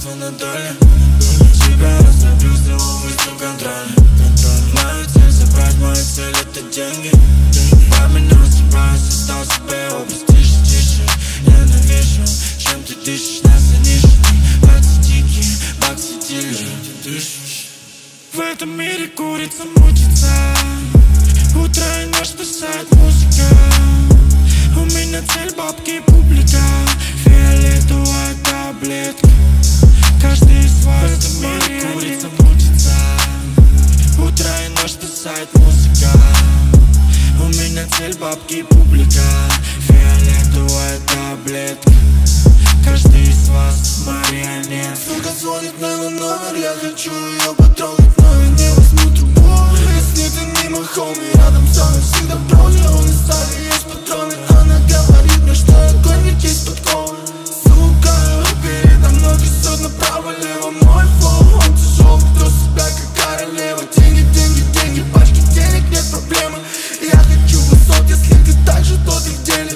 клятву на доле. Тебя разлюблю, сделал выстрел контроля. Моя цель собрать, моя цель это деньги. Помянул себя, создал себе образ. Тише, тише, ненавижу, чем ты дышишь на заниженный. Баксы дикие, баксы дилеры, ты дышишь. В этом мире курица мучится. Утро и ночь писает музыка. У меня цель бабки и публика. Фиолетовая таблетка. Каждый из вас в этом мире курица мучится. Утро и ночь писает музыка. У меня цель бабки и публика. Фиолетовая таблетка. Каждый из вас марионетка. Сука звонит на мой номер, я хочу ее потрогать, но я не возьму трубу. Если ты не мой хоми, рядом со мной всегда проще. У нас стали есть патроны. Она говорит мне, что огонь ведь есть подковы. Сука, передо мной трясет направо-лево мой флоу. Он тяжел, кто себя как королева. Деньги, деньги, деньги, пачки денег, нет проблемы. Я хочу высот, если ты так же, то ты в деле.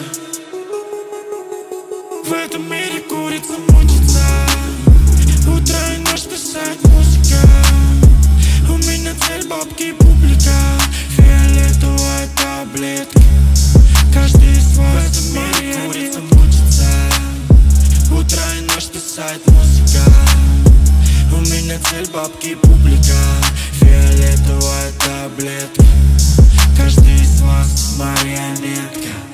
В этом мире курица мучится. Утро и ночь писает музыка. У меня цель бабки и публика. Фиолетовая таблетка. Каждый из вас в этом мире курица мучится. Утро и ночь писает музыка. У меня цель бабки и публика. Фиолетовая таблетка. Каждый из вас марионетка.